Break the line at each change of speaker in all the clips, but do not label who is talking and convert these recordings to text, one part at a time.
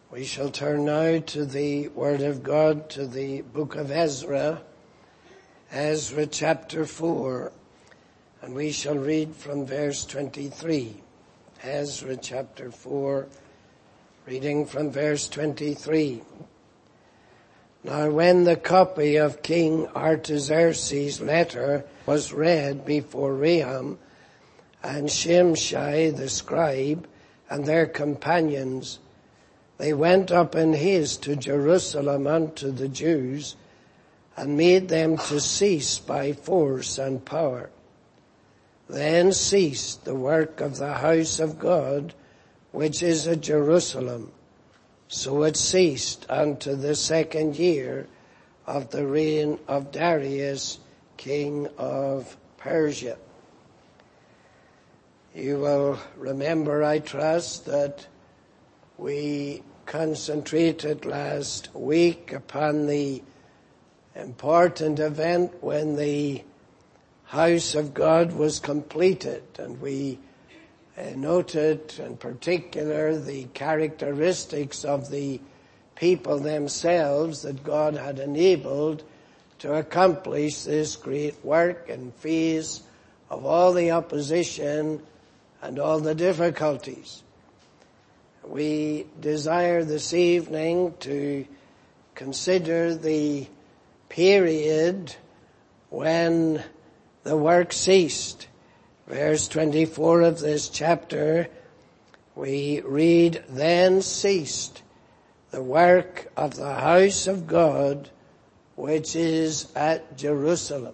We shall turn now to the Word of God, to the book of Ezra chapter 4, and we shall read from verse 23. Ezra chapter 4, reading from verse 23. Now when the copy of King Artaxerxes' letter was read before Rehum and Shimshai the scribe and their companions, they went up in haste to Jerusalem unto the Jews, and made them to cease by force and power. Then ceased the work of the house of God, which is at Jerusalem. So it ceased unto the 2nd year of the reign of Darius, king of Persia. You will remember, I trust, that we concentrated last week upon the important event when the house of God was completed, and we noted in particular the characteristics of the people themselves that God had enabled to accomplish this great work in face of all the opposition and all the difficulties. We desire this evening to consider the period when the work ceased. Verse 24 of this chapter, we read, Then ceased the work of the house of God, which is at Jerusalem.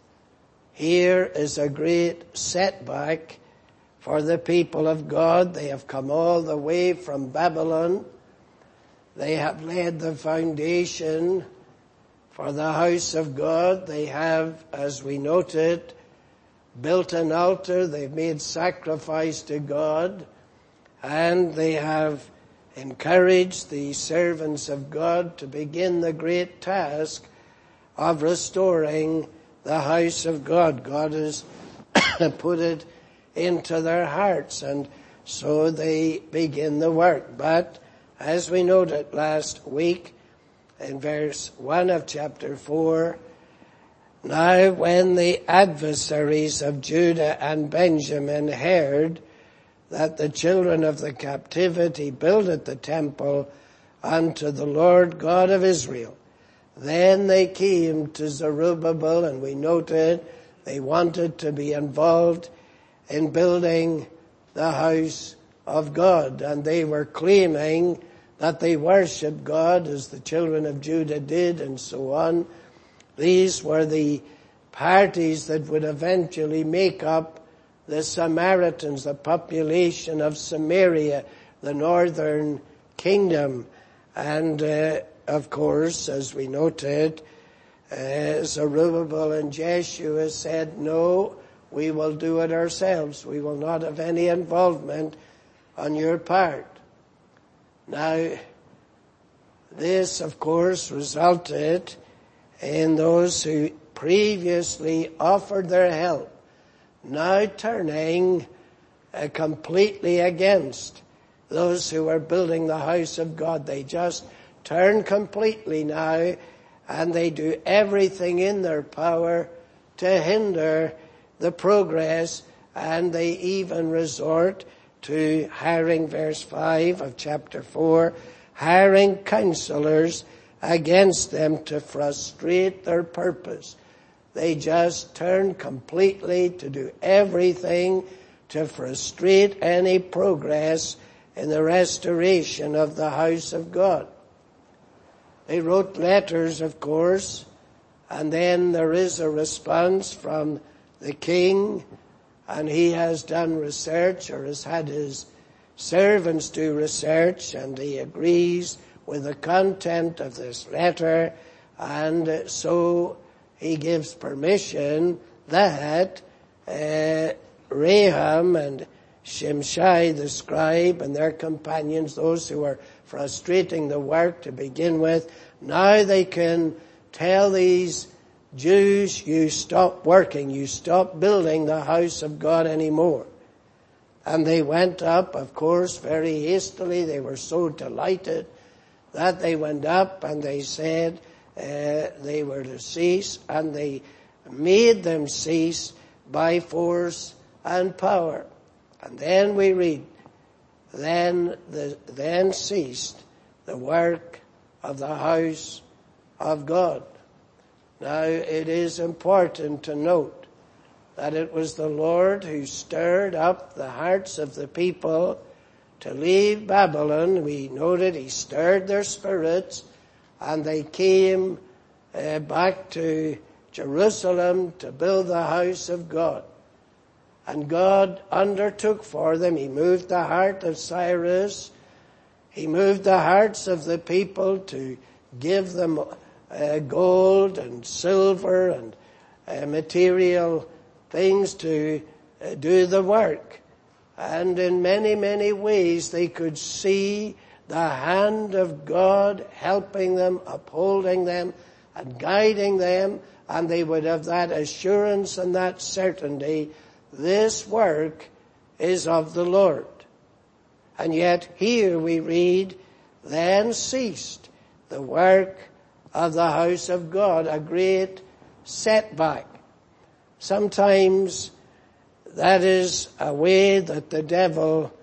Here is a great setback for the people of God. They have come all the way from Babylon. They have laid the foundation for the house of God. They have, as we noted, built an altar. They've made sacrifice to God. And they have encouraged the servants of God to begin the great task of restoring the house of God. God has put it into their hearts, and so they begin the work. But as we noted last week in verse 1 of chapter 4, now when the adversaries of Judah and Benjamin heard that the children of the captivity builded the temple unto the Lord God of Israel, then they came to Zerubbabel, and we noted they wanted to be involved in building the house of God, and they were claiming that they worshiped God as the children of Judah did, and so on. These were the parties that would eventually make up the Samaritans, the population of Samaria, the northern kingdom. And of course, as we noted, Zerubbabel and Jeshua said, no, we will do it ourselves. We will not have any involvement on your part. Now, this, of course, resulted in those who previously offered their help now turning completely against those who were building the house of God. They just turn completely now, and they do everything in their power to hinder the progress, and they even resort to hiring, verse 5 of chapter 4, hiring counselors against them to frustrate their purpose. They just turn completely to do everything to frustrate any progress in the restoration of the house of God. They wrote letters, of course, and then there is a response from the king, and he has done research, or has had his servants do research, and he agrees with the content of this letter, and so he gives permission that Rehum and Shimshai the scribe and their companions, those who are frustrating the work to begin with, now they can tell these Jews, you stop working, you stop building the house of God anymore. And they went up, of course, very hastily. They were so delighted that they went up and they said they were to cease, and they made them cease by force and power. And then we read, then ceased the work of the house of God. Now it is important to note that it was the Lord who stirred up the hearts of the people to leave Babylon. We noted he stirred their spirits, and they came back to Jerusalem to build the house of God. And God undertook for them. He moved the heart of Cyrus. He moved the hearts of the people to give them gold and silver and material things to do the work. And in many, many ways they could see the hand of God helping them, upholding them, and guiding them, and they would have that assurance and that certainty, this work is of the Lord. And yet here we read, then ceased the work of the house of God, a great setback. Sometimes that is a way that the devil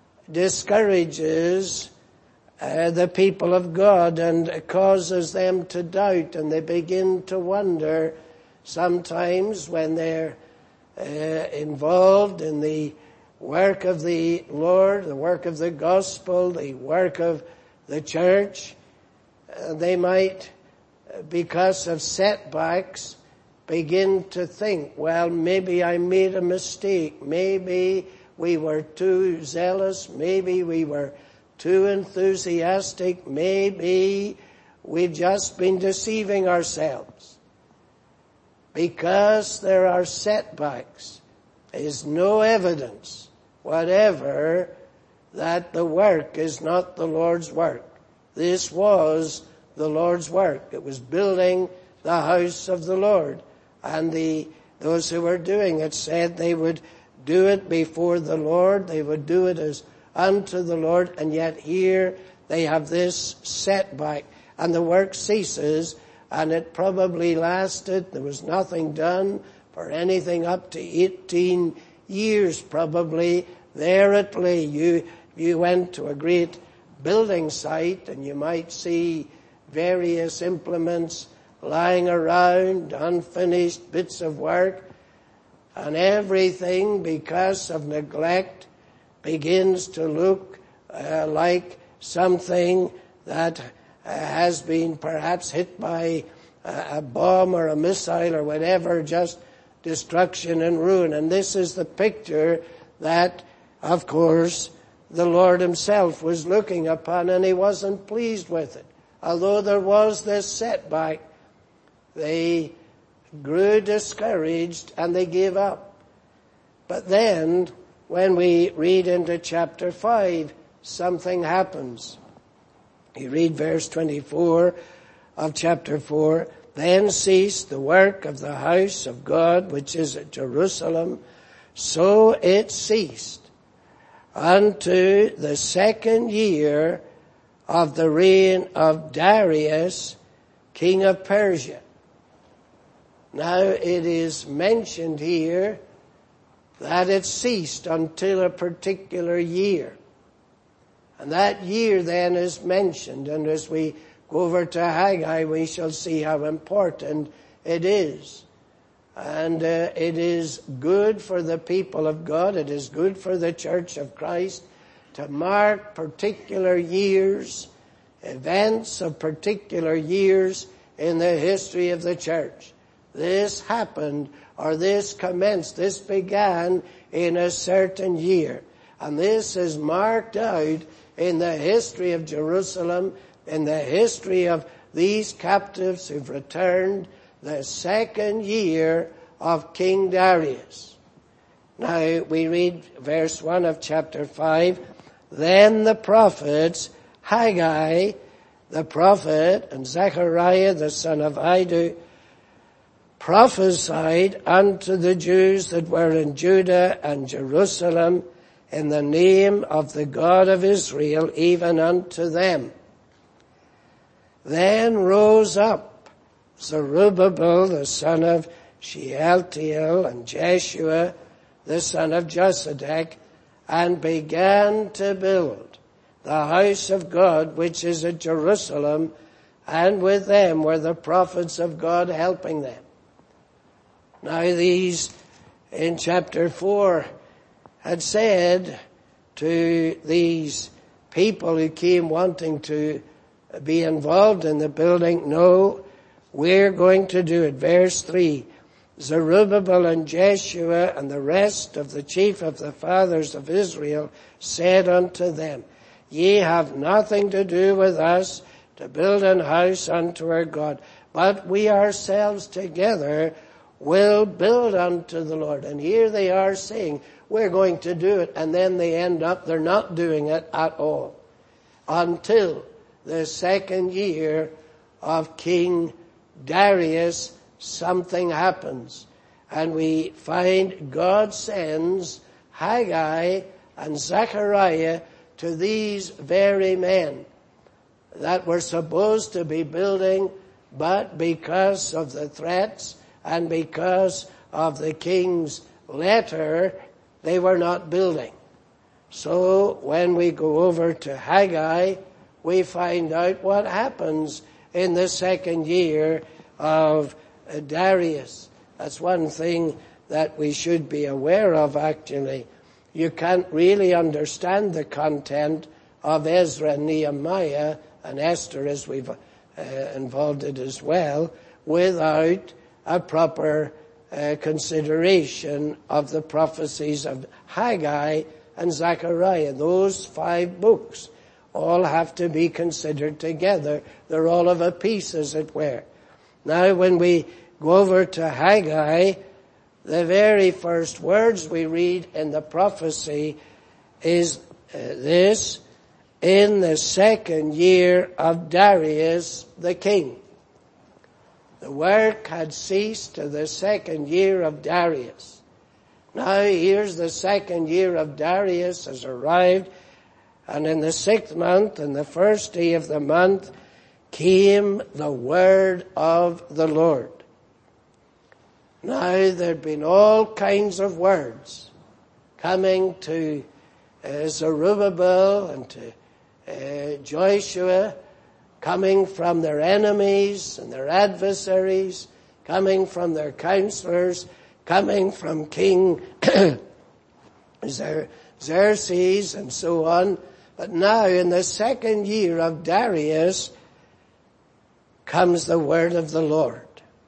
discourages the people of God and causes them to doubt, and they begin to wonder sometimes when they're involved in the work of the Lord, the work of the gospel, the work of the church. They might, because of setbacks, begin to think, well, maybe I made a mistake. Maybe we were too zealous. Maybe we were too enthusiastic. Maybe we've just been deceiving ourselves. Because there are setbacks, is no evidence whatever that the work is not the Lord's work. This was the Lord's work. It was building the house of the Lord. And those who were doing it said they would do it before the Lord. They would do it as unto the Lord. And yet here they have this setback, and the work ceases, and it probably lasted. There was nothing done for anything up to 18 years probably. There it lay. You went to a great building site and you might see various implements lying around, unfinished bits of work, and everything, because of neglect, begins to look like something that has been perhaps hit by a bomb or a missile or whatever, just destruction and ruin. And this is the picture that, of course, the Lord himself was looking upon, and he wasn't pleased with it. Although there was this setback, they grew discouraged and they gave up. But then, when we read into chapter 5, something happens. You read verse 24 of chapter 4, then ceased the work of the house of God which is at Jerusalem, so it ceased unto the 2nd year of the reign of Darius, king of Persia. Now it is mentioned here that it ceased until a particular year. And that year then is mentioned, and as we go over to Haggai, we shall see how important it is. And it is good for the people of God, it is good for the Church of Christ to mark particular years, events of particular years in the history of the church. This happened, or this commenced, this began in a certain year. And this is marked out in the history of Jerusalem, in the history of these captives who've returned, the 2nd year of King Darius. Now we read verse 1 of chapter 5. Then the prophets, Haggai the prophet and Zechariah the son of Iddo, prophesied unto the Jews that were in Judah and Jerusalem in the name of the God of Israel, even unto them. Then rose up Zerubbabel the son of Shealtiel and Jeshua the son of Josedek, and began to build the house of God which is at Jerusalem, and with them were the prophets of God helping them. Now these, in chapter 4, had said to these people who came wanting to be involved in the building, no, we're going to do it. Verse 3, Zerubbabel and Jeshua and the rest of the chief of the fathers of Israel said unto them, Ye have nothing to do with us to build an house unto our God, but we ourselves together will build unto the Lord. And here they are saying, we're going to do it, and then they end up, they're not doing it at all. Until the second year of King Darius, something happens. And we find God sends Haggai and Zechariah to these very men that were supposed to be building, but because of the threats and because of the king's letter, they were not building. So when we go over to Haggai, we find out what happens in the second year of Darius. That's one thing that we should be aware of, actually. You can't really understand the content of Ezra and Nehemiah and Esther, as we've involved it as well, without a proper consideration of the prophecies of Haggai and Zechariah. Those 5 books all have to be considered together. They're all of a piece, as it were. Now, when we go over to Haggai, the very first words we read in the prophecy is this, in the second year of Darius the king. The work had ceased to the second year of Darius. Now here's the second year of Darius has arrived, and in the 6th month, and the first day of the month, came the word of the Lord. Now there'd been all kinds of words coming to Zerubbabel and to Joshua, coming from their enemies and their adversaries, coming from their counselors, coming from King Xerxes and so on. But now in the second year of Darius comes the word of the Lord.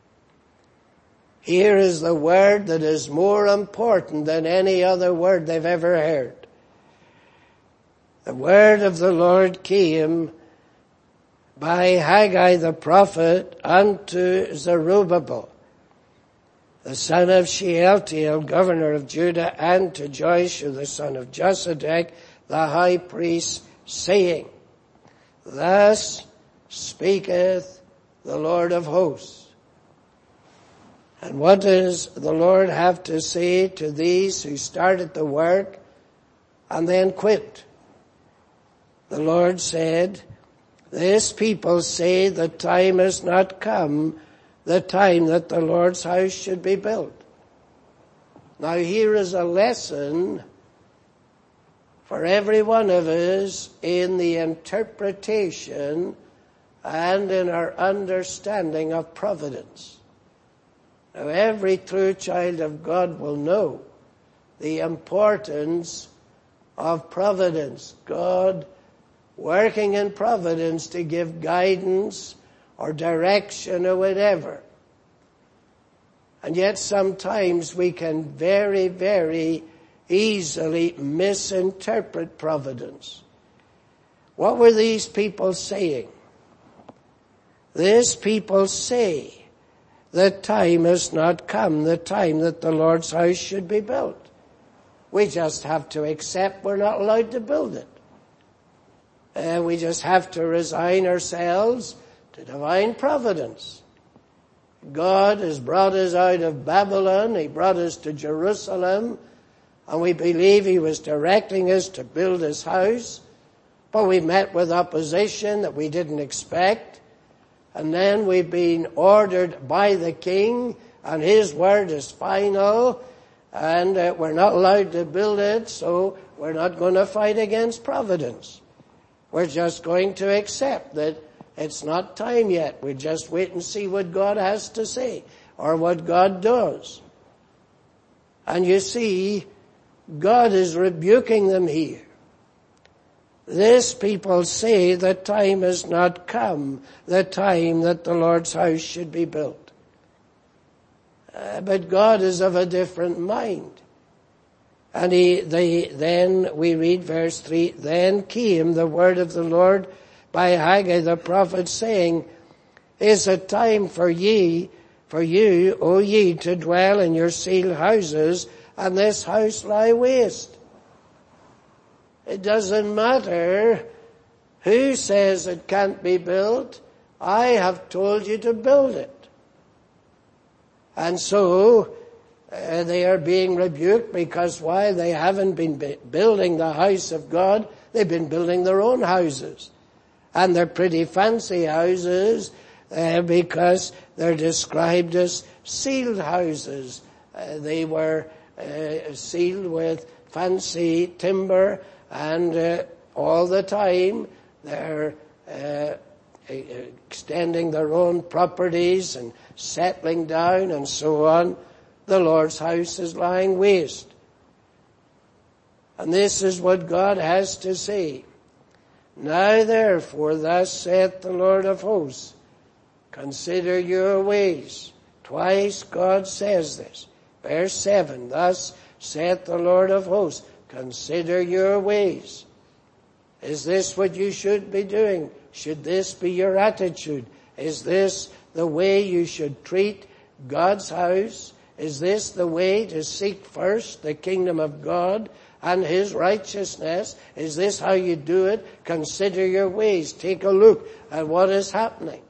Here is the word that is more important than any other word they've ever heard. The word of the Lord came by Haggai the prophet unto Zerubbabel, the son of Shealtiel, governor of Judah, and to Joshua the son of Josedek, the high priest, saying, Thus speaketh the Lord of hosts. And what does the Lord have to say to these who started the work and then quit? The Lord said, This people say the time has not come, the time that the Lord's house should be built. Now here is a lesson for every one of us in the interpretation and in our understanding of providence. Now every true child of God will know the importance of providence. God working in providence to give guidance or direction or whatever. And yet sometimes we can very, very easily misinterpret providence. What were these people saying? These people say the time has not come, the time that the Lord's house should be built. We just have to accept we're not allowed to build it. We just have to resign ourselves to divine providence. God has brought us out of Babylon. He brought us to Jerusalem. And we believe He was directing us to build His house. But we met with opposition that we didn't expect. and then we've been ordered by the king, and his word is final, and we're not allowed to build it, so we're not going to fight against providence. We're just going to accept that it's not time yet. We just wait and see what God has to say, or what God does. And you see, God is rebuking them here. This people say the time has not come, the time that the Lord's house should be built. But God is of a different mind. And then we read verse 3, then came the word of the Lord by Haggai the prophet, saying, is it time for you, O ye, to dwell in your sealed houses, and this house lie waste? It doesn't matter who says it can't be built. I have told you to build it. And so they are being rebuked because why? They haven't been building the house of God. They've been building their own houses. And they're pretty fancy houses because they're described as sealed houses. They were sealed with fancy timber, and all the time they're extending their own properties and settling down and so on. The Lord's house is lying waste. And this is what God has to say. Now therefore, thus saith the Lord of hosts, consider your ways. Twice God says this. Verse 7, thus saith the Lord of hosts, consider your ways. Is this what you should be doing? Should this be your attitude? Is this the way you should treat God's house? Is this the way to seek first the kingdom of God and His righteousness? Is this how you do it? Consider your ways. Take a look at what is happening.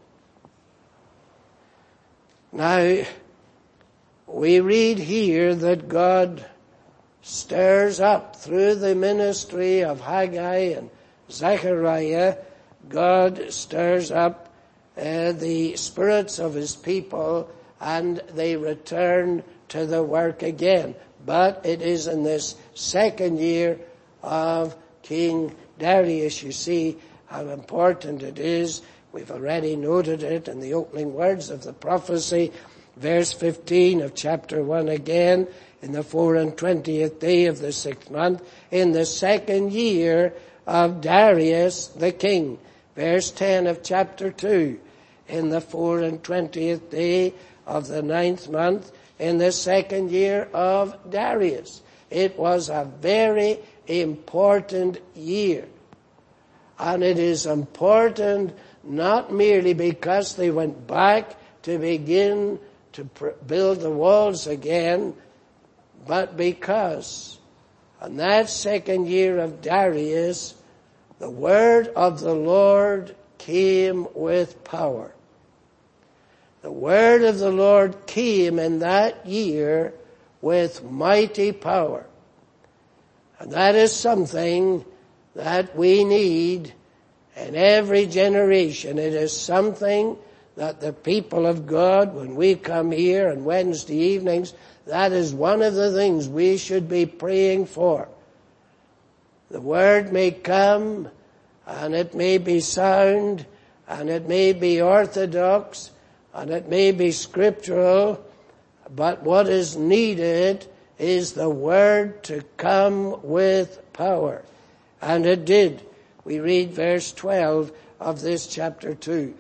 Now, we read here that God stirs up through the ministry of Haggai and Zechariah. God stirs up the spirits of His people, and they return to the work again. But it is in this second year of King Darius. You see how important it is. We've already noted it in the opening words of the prophecy, verse 15 of chapter 1 again, in the 24th day of the 6th month, in the second year of Darius the king. Verse 10 of chapter 2, in the 24th day of the 9th month, in the second year of Darius. It was a very important year. And it is important not merely because they went back to begin to build the walls again, but because in that second year of Darius, the word of the Lord came with power. The word of the Lord came in that year with mighty power. And that is something that we need in every generation. It is something that the people of God, when we come here on Wednesday evenings, that is one of the things we should be praying for. The word may come, and it may be sound, and it may be orthodox, and it may be scriptural, but what is needed is the word to come with power. And it did. We read verse 12 of this chapter 2.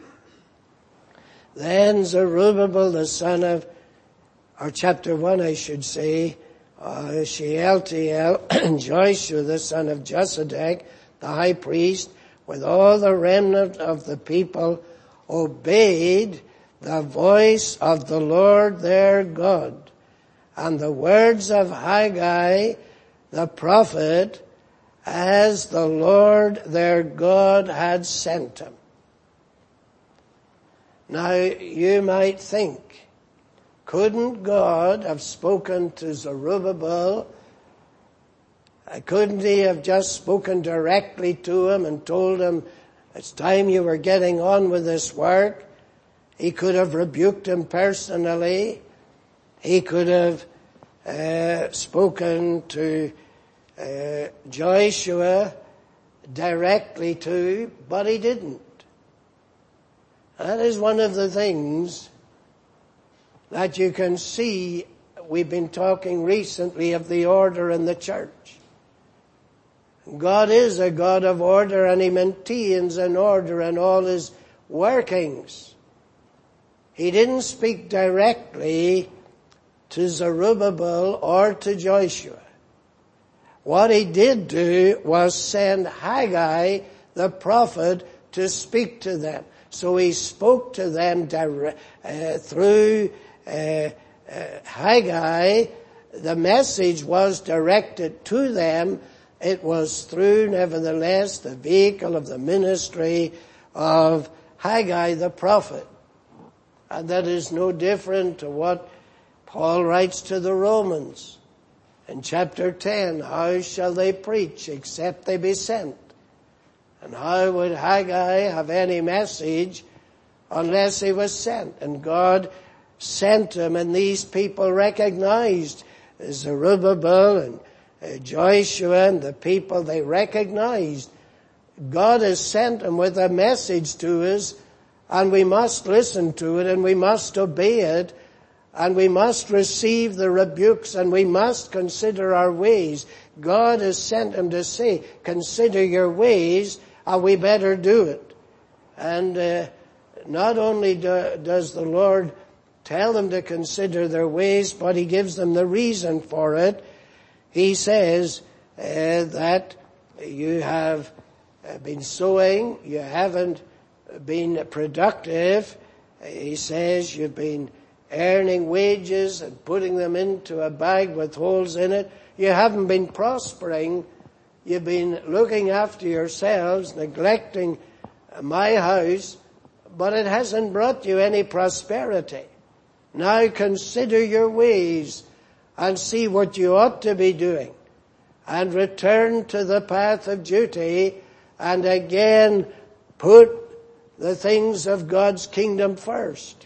Then Zerubbabel the son of, or chapter 1 I should say, Shealtiel and Joshua the son of Josedek, the high priest, with all the remnant of the people, obeyed the voice of the Lord their God, and the words of Haggai the prophet, as the Lord their God had sent him. Now, you might think, couldn't God have spoken to Zerubbabel? Couldn't He have just spoken directly to him and told him, it's time you were getting on with this work? He could have rebuked him personally. He could have spoken to Joshua directly too, but he didn't. That is one of the things that you can see. We've been talking recently of the order in the church. God is a God of order, and He maintains an order in all His workings. He didn't speak directly to Zerubbabel or to Joshua. What He did do was send Haggai, the prophet, to speak to them. So He spoke to them through Haggai. The message was directed to them. It was through, nevertheless, the vehicle of the ministry of Haggai the prophet. And that is no different to what Paul writes to the Romans in chapter 10. How shall they preach except they be sent? And how would Haggai have any message unless he was sent? And God sent him, and these people recognized Zerubbabel and Joshua and the people. They recognized God has sent him with a message to us, and we must listen to it, and we must obey it, and we must receive the rebukes, and we must consider our ways. God has sent him to say, consider your ways, and we better do it. And not only does the Lord tell them to consider their ways, but He gives them the reason for it. He says that you have been sowing, you haven't been productive. He says you've been earning wages and putting them into a bag with holes in it. You haven't been prospering. You've been looking after yourselves, neglecting my house, but it hasn't brought you any prosperity. Now consider your ways and see what you ought to be doing, and return to the path of duty, and again put the things of God's kingdom first.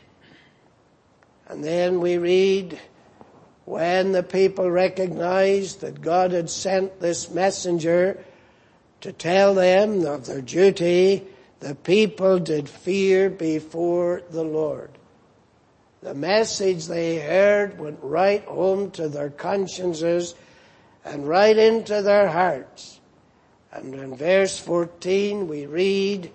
And then we read, when the people recognized that God had sent this messenger to tell them of their duty, the people did fear before the Lord. The message they heard went right home to their consciences and right into their hearts. And in verse 14 we read,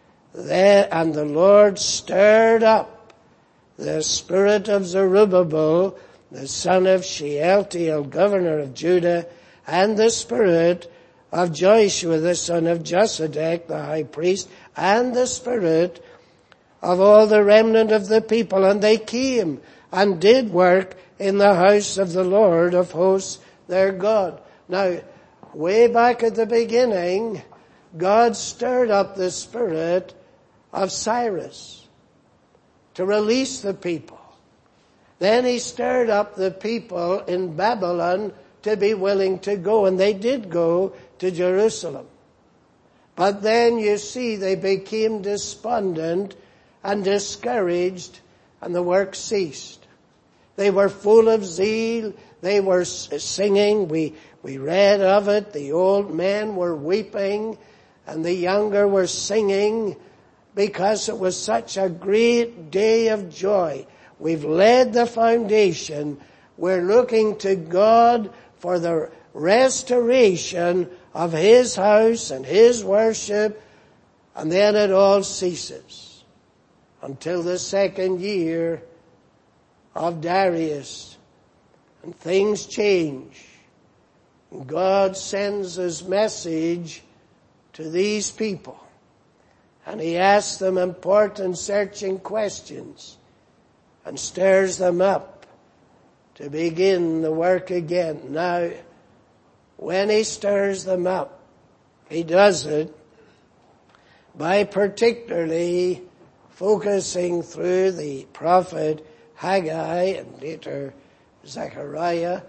and the Lord stirred up the spirit of Zerubbabel, the son of Shealtiel, governor of Judah, and the spirit of Joshua, the son of Josedek, the high priest, and the spirit of all the remnant of the people. And they came and did work in the house of the Lord of hosts, their God. Now, way back at the beginning, God stirred up the spirit of Cyrus to release the people. Then He stirred up the people in Babylon to be willing to go, and they did go to Jerusalem. But then you see they became despondent and discouraged, and the work ceased. They were full of zeal. They were singing. We read of it. The old men were weeping, and the younger were singing, because it was such a great day of joy. We've laid the foundation. We're looking to God for the restoration of His house and His worship, and then it all ceases until the second year of Darius, and things change. God sends His message to these people, and He asks them important searching questions and stirs them up to begin the work again. Now, when He stirs them up, He does it by particularly focusing through the prophet Haggai and later Zechariah.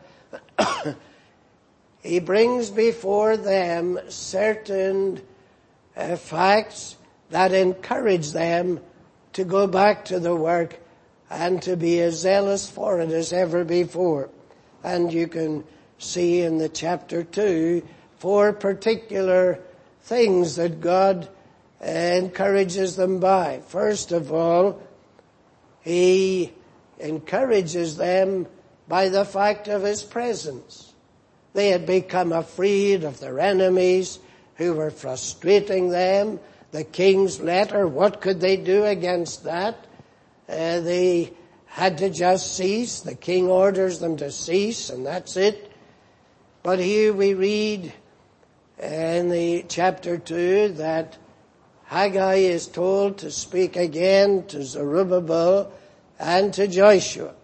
He brings before them certain facts that encourage them to go back to the work and to be as zealous for it as ever before. And you can see in the chapter 2 4 particular things that God encourages them by. First of all, He encourages them by the fact of His presence. They had become afraid of their enemies who were frustrating them. The king's letter, what could they do against that? They had to just cease. The king orders them to cease, and that's it. But here we read in the chapter 2 that Haggai is told to speak again to Zerubbabel and to Joshua.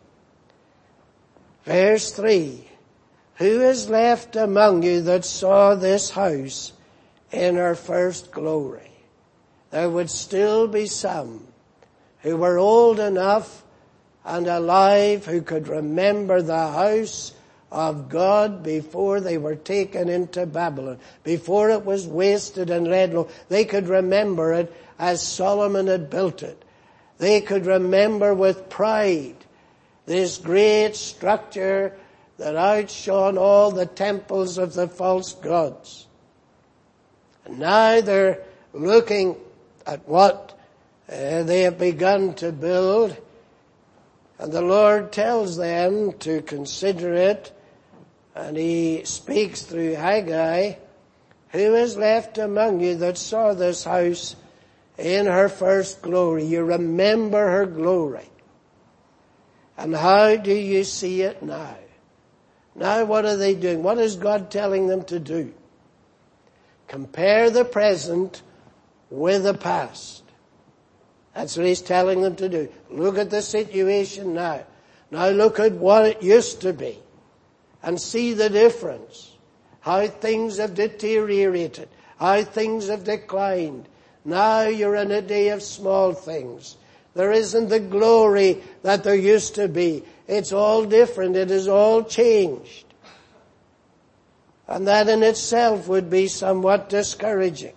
Verse 3, who is left among you that saw this house in her first glory? There would still be some who were old enough and alive who could remember the house of God before they were taken into Babylon, before it was wasted and laid low. They could remember it as Solomon had built it. They could remember with pride this great structure that outshone all the temples of the false gods. And now they're looking at what they have begun to build, and the Lord tells them to consider it, and He speaks through Haggai, who is left among you that saw this house in her first glory? You remember her glory. And how do you see it now? Now what are they doing? What is God telling them to do? Compare the present with the past. That's what He's telling them to do. Look at the situation now. Now look at what it used to be and see the difference. How things have deteriorated. How things have declined. Now you're in a day of small things. There isn't the glory that there used to be. It's all different. It is all changed. And that in itself would be somewhat discouraging.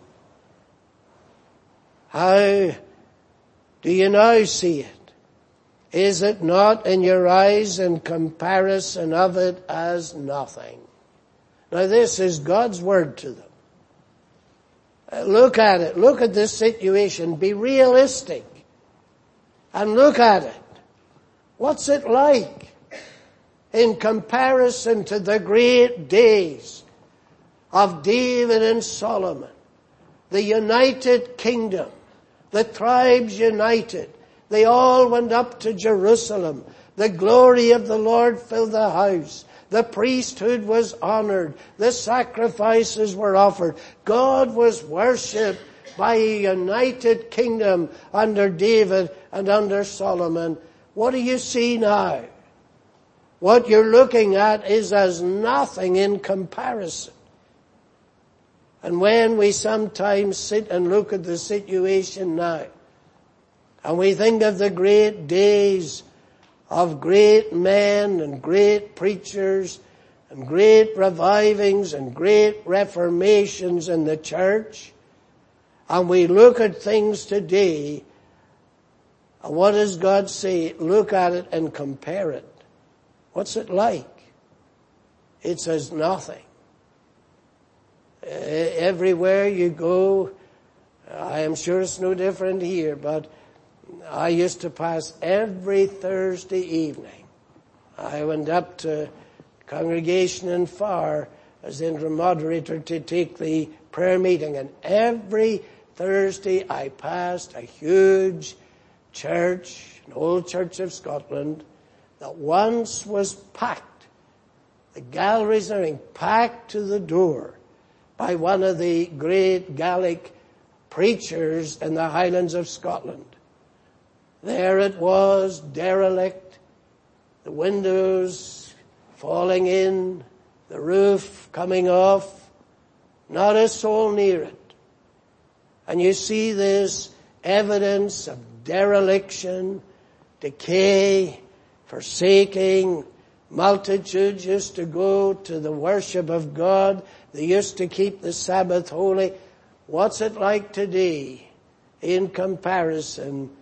How do you now see it? Is it not in your eyes in comparison of it as nothing? Now this is God's word to them. Look at it. Look at this situation. Be realistic. And look at it. What's it like in comparison to the great days of David and Solomon? The united kingdom. The tribes united. They all went up to Jerusalem. The glory of the Lord filled the house. The priesthood was honored. The sacrifices were offered. God was worshipped by a united kingdom under David and under Solomon. What do you see now? What you're looking at is as nothing in comparison. And when we sometimes sit and look at the situation now, and we think of the great days of great men and great preachers and great revivings and great reformations in the church, and we look at things today, and what does God say? Look at it and compare it. What's it like? It's as nothing. Everywhere you go, I am sure it's no different here, but I used to pass every Thursday evening. I went up to congregation in Far as interim moderator to take the prayer meeting, and every Thursday I passed a huge church, an old church of Scotland, that once was packed. The galleries are packed to the door by one of the great Gaelic preachers in the Highlands of Scotland. There it was, derelict, the windows falling in, the roof coming off, not a soul near it. And you see this evidence of dereliction, decay, forsaking. Multitudes used to go to the worship of God. They used to keep the Sabbath holy. What's it like today in comparison?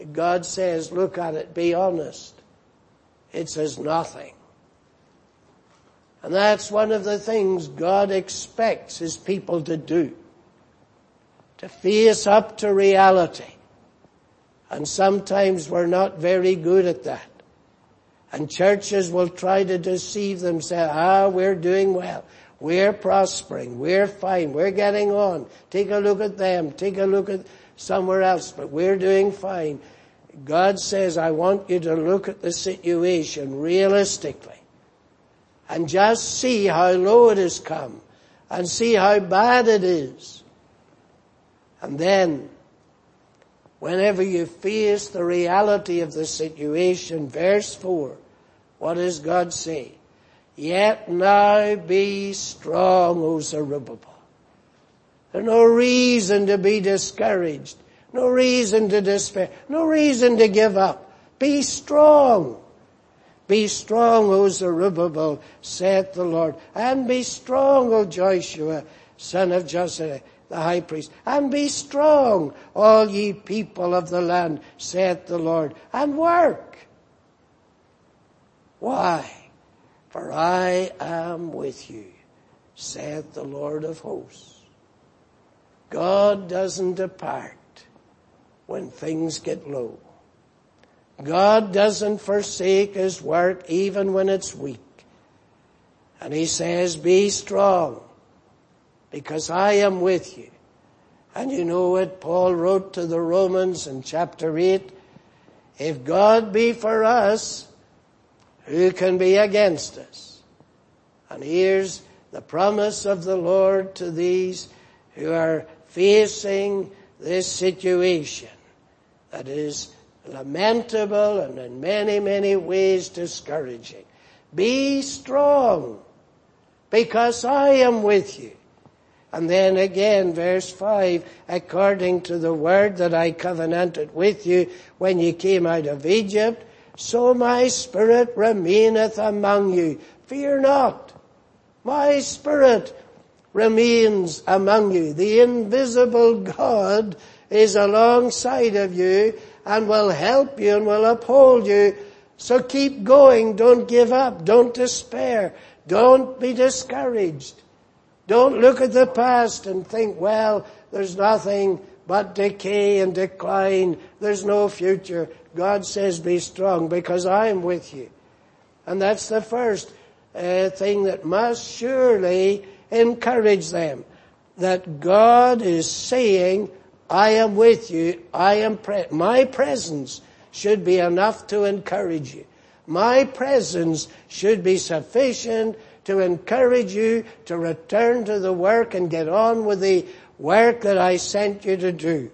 God says, look at it, be honest. It's as nothing. And that's one of the things God expects His people to do. To face up to reality. And sometimes we're not very good at that. And churches will try to deceive themselves. We're doing well. We're prospering. We're fine. We're getting on. Take a look at them. Take a look at somewhere else. But we're doing fine. God says, I want you to look at the situation realistically. And just see how low it has come. And see how bad it is. And then, whenever you face the reality of the situation, verse 4, what does God say? Yet now be strong, O Zerubbabel. There's no reason to be discouraged. No reason to despair. No reason to give up. Be strong. Be strong, O Zerubbabel, saith the Lord. And be strong, O Joshua, son of Joshua, the high priest. And be strong, all ye people of the land, saith the Lord. And work. Why? For I am with you, saith the Lord of hosts. God doesn't depart when things get low. God doesn't forsake His work even when it's weak. And He says, be strong, because I am with you. And you know what Paul wrote to the Romans in chapter 8? If God be for us, who can be against us? And here's the promise of the Lord to these who are facing this situation that is lamentable and in many, many ways discouraging. Be strong, because I am with you. And then again, verse 5, according to the word that I covenanted with you when you came out of Egypt, so my spirit remaineth among you. Fear not. My spirit remains among you. The invisible God is alongside of you and will help you and will uphold you. So keep going. Don't give up. Don't despair. Don't be discouraged. Don't look at the past and think, well, there's nothing but decay and decline. There's no future. God says, be strong, because I am with you. And that's the first thing that must surely encourage them. That God is saying, I am with you. My presence should be enough to encourage you. My presence should be sufficient to encourage you to return to the work and get on with the work that I sent you to do.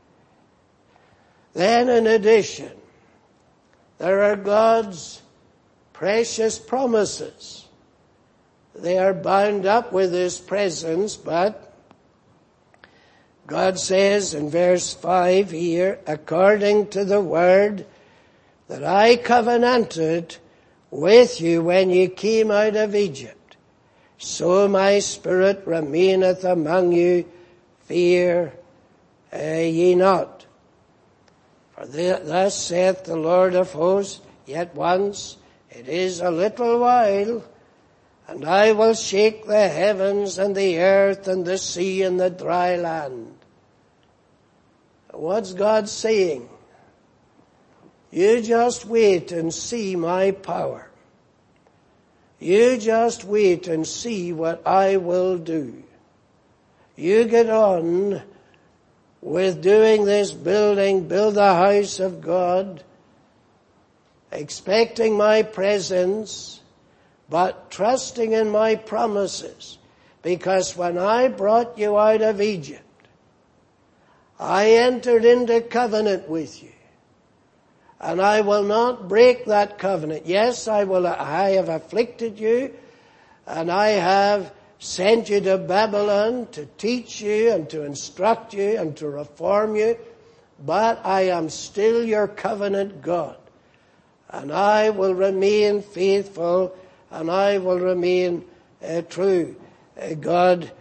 Then in addition, there are God's precious promises. They are bound up with His presence, but God says in verse 5 here, according to the word that I covenanted with you when you came out of Egypt, so my spirit remaineth among you, fear ye not. For thus saith the Lord of hosts, yet once, it is a little while, and I will shake the heavens and the earth and the sea and the dry land. What's God saying? You just wait and see my power. You just wait and see what I will do. You get on with doing this build the house of God, expecting my presence, but trusting in my promises. Because when I brought you out of Egypt, I entered into covenant with you. And I will not break that covenant. Yes, I have afflicted you, and I have sent you to Babylon to teach you and to instruct you and to reform you, but I am still your covenant God. And I will remain faithful, and I will remain true. God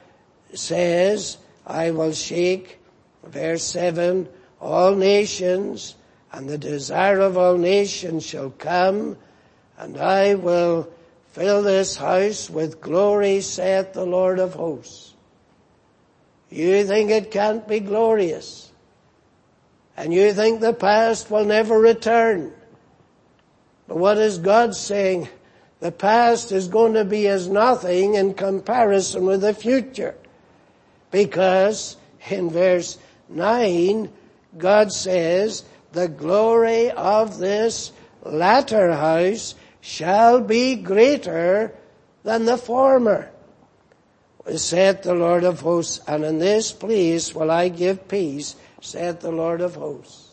says, I will shake, verse 7, all nations, and the desire of all nations shall come, and I will fill this house with glory, saith the Lord of hosts. You think it can't be glorious, and you think the past will never return. But what is God saying? The past is going to be as nothing in comparison with the future. Because in verse 9, God says, the glory of this latter house shall be greater than the former, saith the Lord of hosts, and in this place will I give peace, saith the Lord of hosts.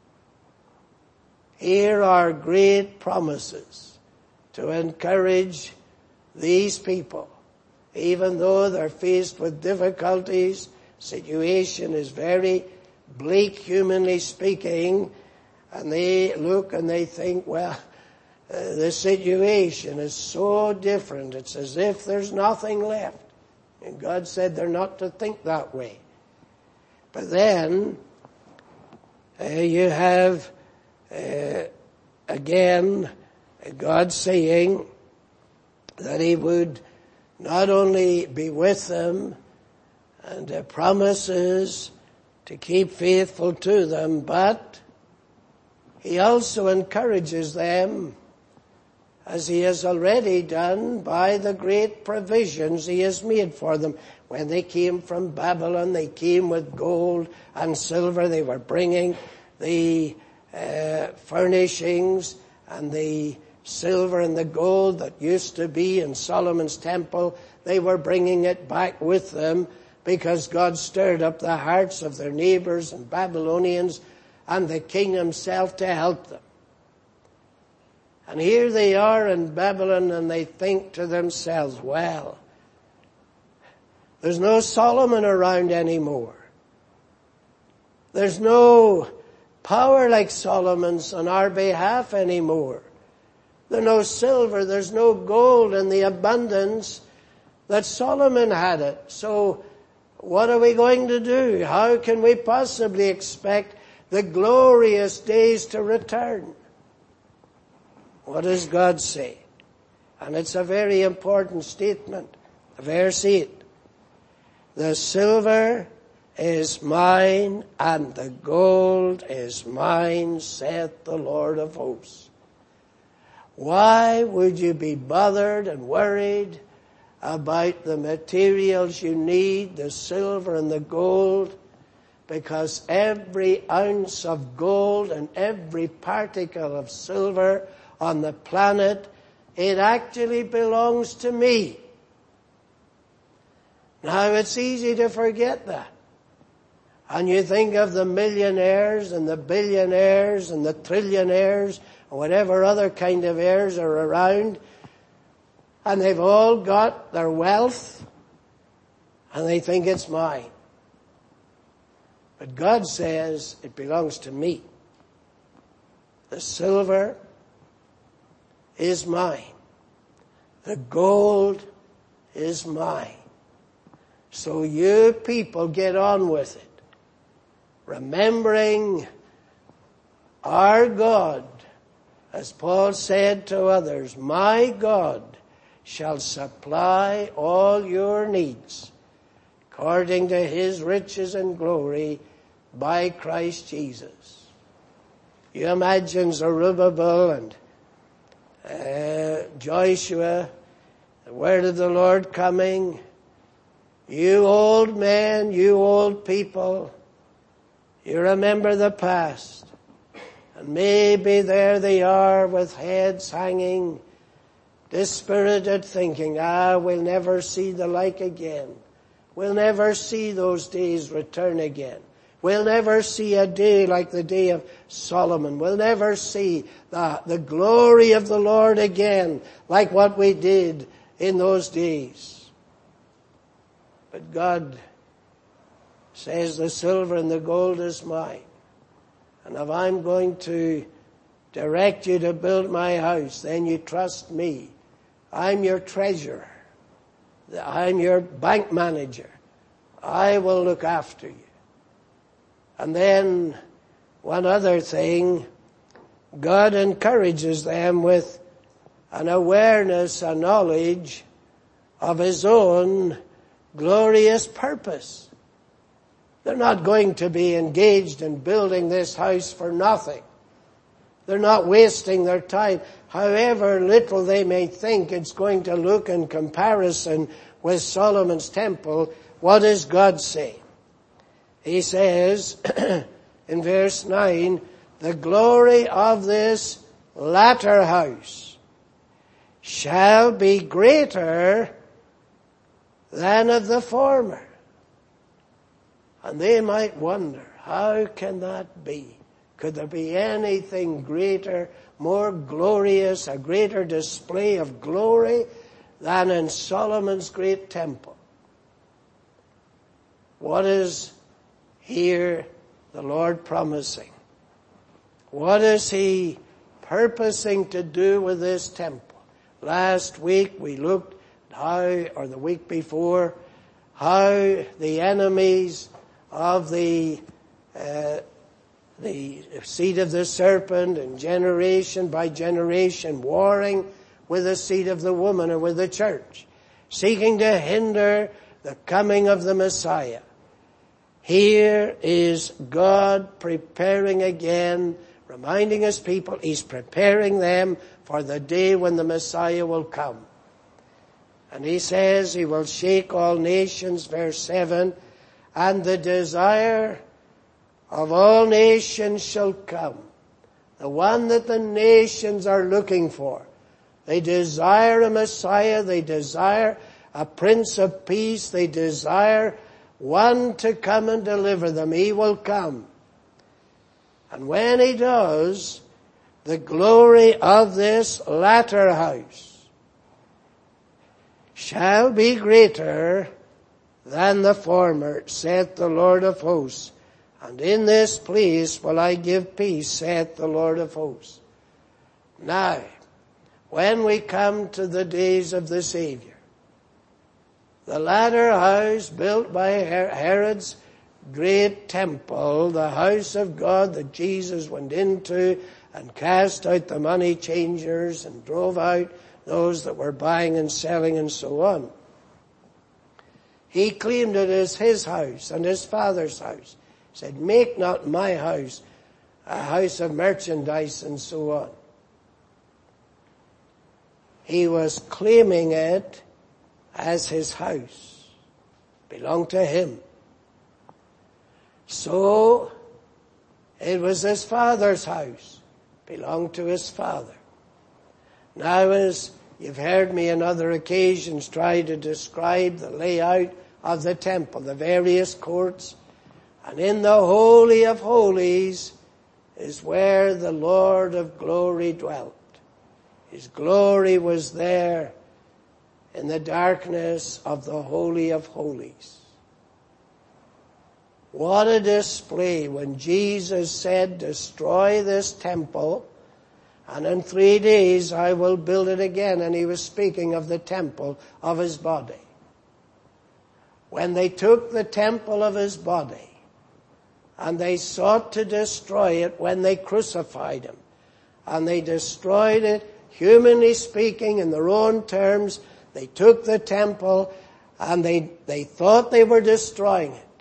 Here are great promises to encourage these people. Even though they're faced with difficulties, situation is very bleak, humanly speaking, and they look and they think, well, the situation is so different. It's as if there's nothing left. And God said they're not to think that way. But then you have again God saying that He would not only be with them and promises to keep faithful to them, but He also encourages them, as He has already done, by the great provisions He has made for them. When they came from Babylon, they came with gold and silver. They were bringing the furnishings and the silver and the gold that used to be in Solomon's temple. They were bringing it back with them because God stirred up the hearts of their neighbors and Babylonians and the king himself to help them. And here they are in Babylon, and they think to themselves, well, there's no Solomon around anymore. There's no power like Solomon's on our behalf anymore. There's no silver, there's no gold in the abundance that Solomon had it. So what are we going to do? How can we possibly expect the glorious days to return? What does God say? And it's a very important statement. Verse 8. The silver is mine and the gold is mine, saith the Lord of hosts. Why would you be bothered and worried about the materials you need, the silver and the gold? Because every ounce of gold and every particle of silver on the planet, it actually belongs to me. Now, it's easy to forget that. And you think of the millionaires and the billionaires and the trillionaires or whatever other kind of heirs are around, and they've all got their wealth and they think it's mine. But God says it belongs to me. The silver is mine. The gold is mine. So you people get on with it, remembering our God, as Paul said to others, my God shall supply all your needs according to His riches and glory by Christ Jesus. You imagine Zerubbabel and Joshua, the word of the Lord coming. You old men, you old people, you remember the past. And maybe there they are with heads hanging, dispirited, thinking, we'll never see the like again. We'll never see those days return again. We'll never see a day like the day of Solomon. We'll never see the glory of the Lord again like what we did in those days. But God says the silver and the gold is mine. And if I'm going to direct you to build my house, then you trust me. I'm your treasurer. I'm your bank manager. I will look after you. And then one other thing, God encourages them with an awareness, a knowledge of His own glorious purpose. They're not going to be engaged in building this house for nothing. They're not wasting their time. However little they may think it's going to look in comparison with Solomon's temple, what does God say? He says in verse 9, the glory of this latter house shall be greater than of the former. And they might wonder, how can that be? Could there be anything greater, more glorious, a greater display of glory than in Solomon's great temple? What is here the Lord promising? What is He purposing to do with this temple? Last week we looked at how, or the week before, how the enemies of the seed of the serpent, and generation by generation warring with the seed of the woman, or with the church, seeking to hinder the coming of the Messiah. Here is God preparing again, reminding His people He's preparing them for the day when the Messiah will come. And He says He will shake all nations, verse 7, and the desire of all nations shall come. The one that the nations are looking for. They desire a Messiah. They desire a Prince of Peace. They desire one to come and deliver them. He will come. And when He does, the glory of this latter house shall be greater than the former, saith the Lord of hosts. And in this place will I give peace, saith the Lord of hosts. Now, when we come to the days of the Savior, the latter house built by Herod's great temple, the house of God that Jesus went into and cast out the money changers and drove out those that were buying and selling and so on. He claimed it as His house and His Father's house. He said, make not my house a house of merchandise and so on. He was claiming it as His house. It belonged to Him. So, it was His Father's house. It belonged to His Father. Now, as you've heard me on other occasions try to describe the layout of the temple, the various courts, and in the Holy of Holies is where the Lord of glory dwelt. His glory was there in the darkness of the Holy of Holies. What a display when Jesus said, destroy this temple, and in 3 days I will build it again. And He was speaking of the temple of His body. When they took the temple of His body, and they sought to destroy it when they crucified Him, and they destroyed it, humanly speaking, in their own terms, they took the temple, and they thought they were destroying it.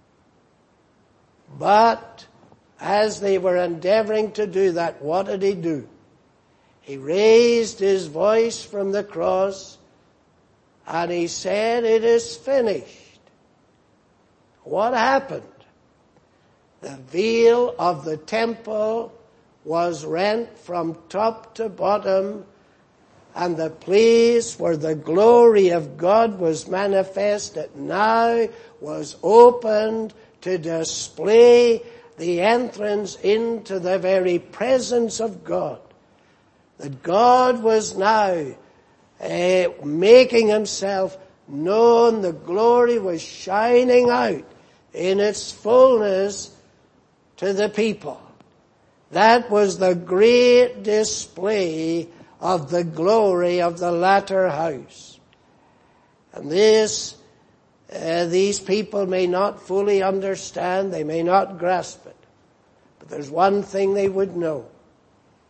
But as they were endeavoring to do that, what did He do? He raised His voice from the cross and He said, it is finished. What happened? The veil of the temple was rent from top to bottom, and the place where the glory of God was manifested now was opened to display the entrance into the very presence of God. That God was now making Himself known. The glory was shining out in its fullness to the people. That was the great display of the glory of the latter house. And these people may not fully understand, they may not grasp it. But there's one thing they would know.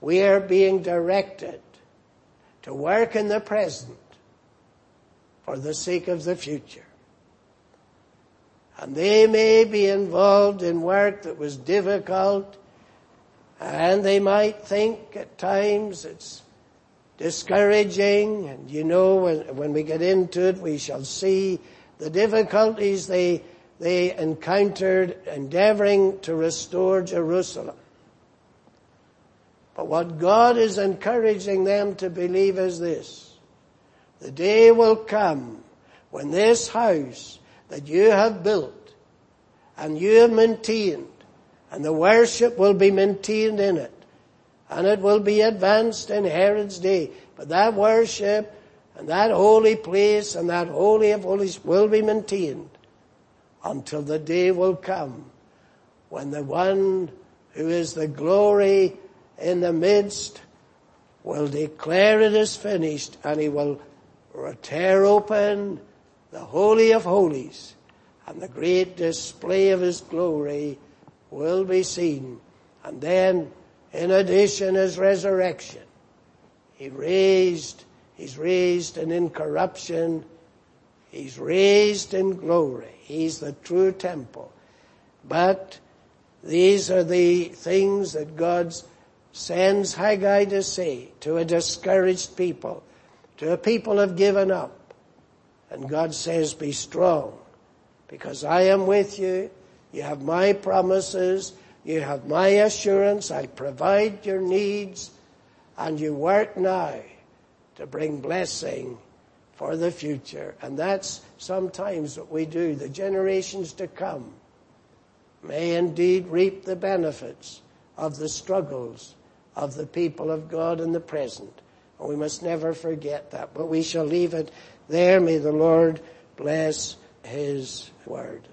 we are being directed to work in the present for the sake of the future. And they may be involved in work that was difficult, and they might think at times it's discouraging. And when we get into it, we shall see the difficulties they encountered endeavoring to restore Jerusalem. But what God is encouraging them to believe is this: the day will come when this house that you have built and you have maintained, and the worship will be maintained in it, and it will be advanced in Herod's day. But that worship and that holy place and that holy of holies will be maintained until the day will come when the one who is the glory in the midst will declare it is finished, and he will tear open the Holy of Holies, and the great display of his glory will be seen. And then, in addition, his resurrection. He's raised in incorruption. He's raised in glory. He's the true temple. But these are the things that God sends Haggai to say to a discouraged people, to a people who have given up. And God says, be strong, because I am with you. You have my promises. You have my assurance. I provide your needs. And you work now to bring blessing for the future. And that's sometimes what we do. The generations to come may indeed reap the benefits of the struggles of the people of God in the present. And we must never forget that. But we shall leave it there. May the Lord bless his word.